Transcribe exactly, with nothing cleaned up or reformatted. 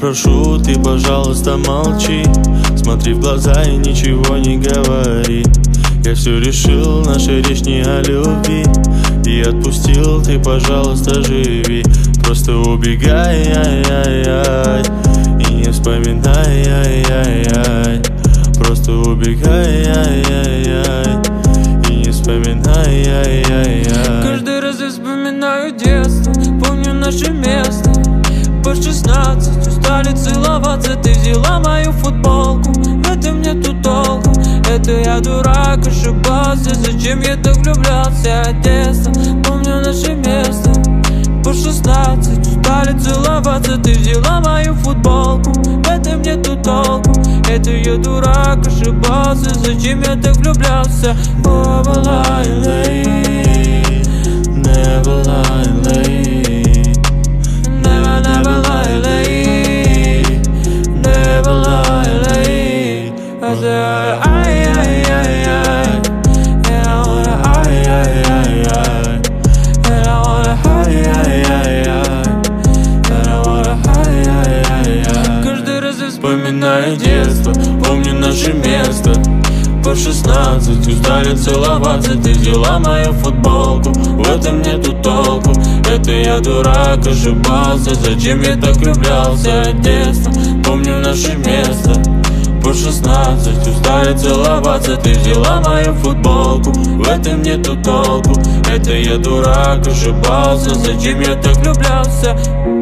прошу, ты, пожалуйста, молчи. Смотри в глаза и ничего не говори. Я все решил, наша речь не о любви. И отпустил, ты, пожалуйста, живи. Просто убегай, ай-яй-яй, и не вспоминай, ай-яй-яй. Просто убегай, ай-яй-яй, и не вспоминай, ай-яй-яй. Каждый раз я вспоминаю детство, помню наше место. По шестнадцать устали целоваться, ты взяла мою футболку. В этом нету толку, это я дурак, ошибался. Зачем я так влюблялся от детства? Помню наше место. По шестнадцать устали целоваться, ты взяла мою футболку. В этом нету толку, это я дурак, ошибался. Зачем я так влюблялся? Never lie late, never lie late, never, never lie late, never lie late. I said ay, ay, ay, ay, and I wanna ay, ay, ay, ay, and I wanna ay, ay, ay, ay, and I wanna ay, ay, ay, ay. Каждый раз я вспоминаю детство, помню наше место. По шестнадцать устали целоваться, ты взяла мою футболку. В этом нету толку, это я дурак, ошибался. Зачем я так влюблялся от детства? Помню наше место. По шестнадцать устали целоваться, ты взяла мою футболку. В этом нету толку, это я дурак, ошибался. Зачем я так влюблялся?